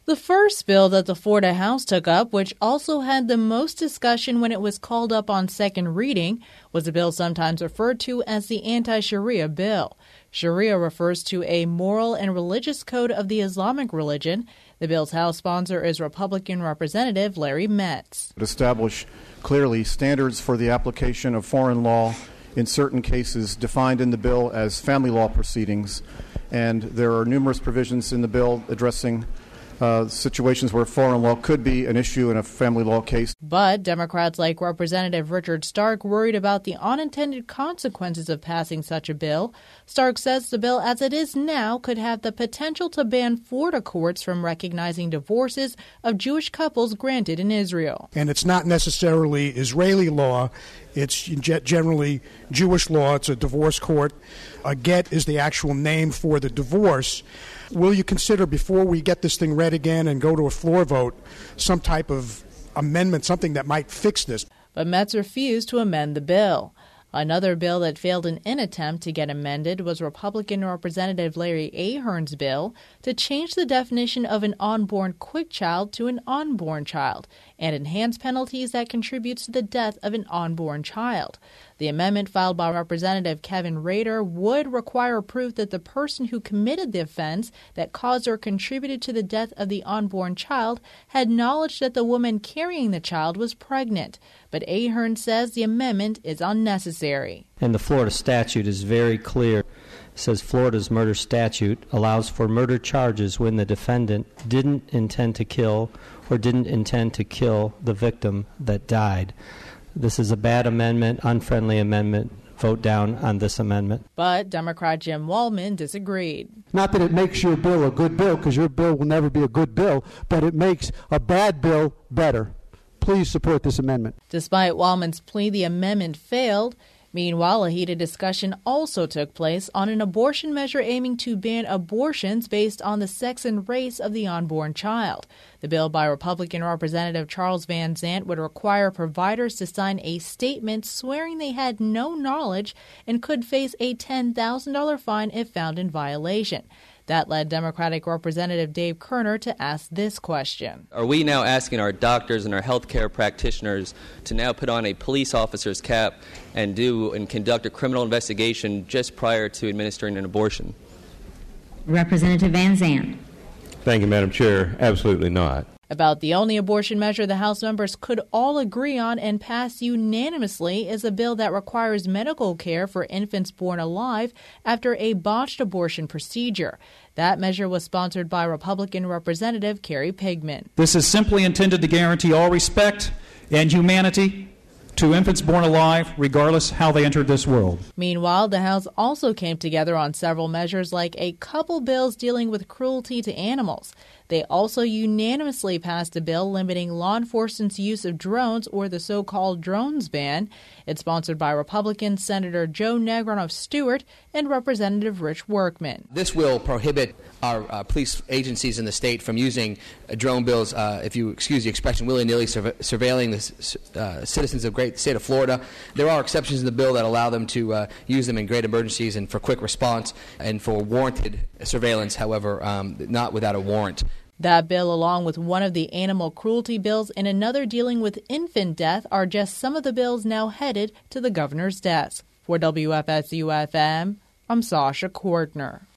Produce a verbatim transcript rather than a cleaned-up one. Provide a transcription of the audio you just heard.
The first bill that the Florida House took up, which also had the most discussion when it was called up on second reading, was a bill sometimes referred to as the Anti-Sharia Bill. Sharia refers to a moral and religious code of the Islamic religion. The bill's House sponsor is Republican Representative Larry Metz. It established clearly standards for the application of foreign law in certain cases defined in the bill as family law proceedings, and there are numerous provisions in the bill addressing Uh, situations where foreign law could be an issue in a family law case. But Democrats like Representative Richard Stark worried about the unintended consequences of passing such a bill. Stark says the bill as it is now could have the potential to ban Florida courts from recognizing divorces of Jewish couples granted in Israel. And it's not necessarily Israeli law. It's generally Jewish law. It's a divorce court. A get is the actual name for the divorce. Will you consider, before we get this thing read again and go to a floor vote, some type of amendment, something that might fix this? But Metz refused to amend the bill. Another bill that failed in an attempt to get amended was Republican Representative Larry Ahern's bill to change the definition of an unborn quick child to an unborn child and enhance penalties that contributes to the death of an unborn child. The amendment filed by Representative Kevin Rader would require proof that the person who committed the offense that caused or contributed to the death of the unborn child had knowledge that the woman carrying the child was pregnant. But Ahern says the amendment is unnecessary. And the Florida statute is very clear. It says Florida's murder statute allows for murder charges when the defendant didn't intend to kill or didn't intend to kill the victim that died. This is a bad amendment, unfriendly amendment. Vote down on this amendment. But Democrat Jim Waldman disagreed. Not that it makes your bill a good bill, because your bill will never be a good bill, but it makes a bad bill better. Please support this amendment. Despite Waldman's plea, the amendment failed. Meanwhile, a heated discussion also took place on an abortion measure aiming to ban abortions based on the sex and race of the unborn child. The bill by Republican Representative Charles Van Zandt would require providers to sign a statement swearing they had no knowledge and could face a ten thousand dollars fine if found in violation. That led Democratic Representative Dave Kerner to ask this question. Are we now asking our doctors and our healthcare practitioners to now put on a police officer's cap and do and conduct a criminal investigation just prior to administering an abortion? Representative Van Zandt. Thank you, Madam Chair. Absolutely not. About the only abortion measure the House members could all agree on and pass unanimously is a bill that requires medical care for infants born alive after a botched abortion procedure. That measure was sponsored by Republican Representative Kerry Pigman. This is simply intended to guarantee all respect and humanity to infants born alive, regardless how they entered this world. Meanwhile, the House also came together on several measures like a couple bills dealing with cruelty to animals. They also unanimously passed a bill limiting law enforcement's use of drones, or the so-called drones ban. It's sponsored by Republican Senator Joe Negron of Stewart and Representative Rich Workman. This will prohibit our uh, police agencies in the state from using uh, drone bills, uh, if you excuse the expression, willy-nilly surve- surveilling the uh, citizens of great state of Florida. There are exceptions in the bill that allow them to uh, use them in great emergencies and for quick response and for warranted surveillance, however, um, not without a warrant. That bill, along with one of the animal cruelty bills and another dealing with infant death, are just some of the bills now headed to the governor's desk. For W F S U F M, I'm Sasha Kortner.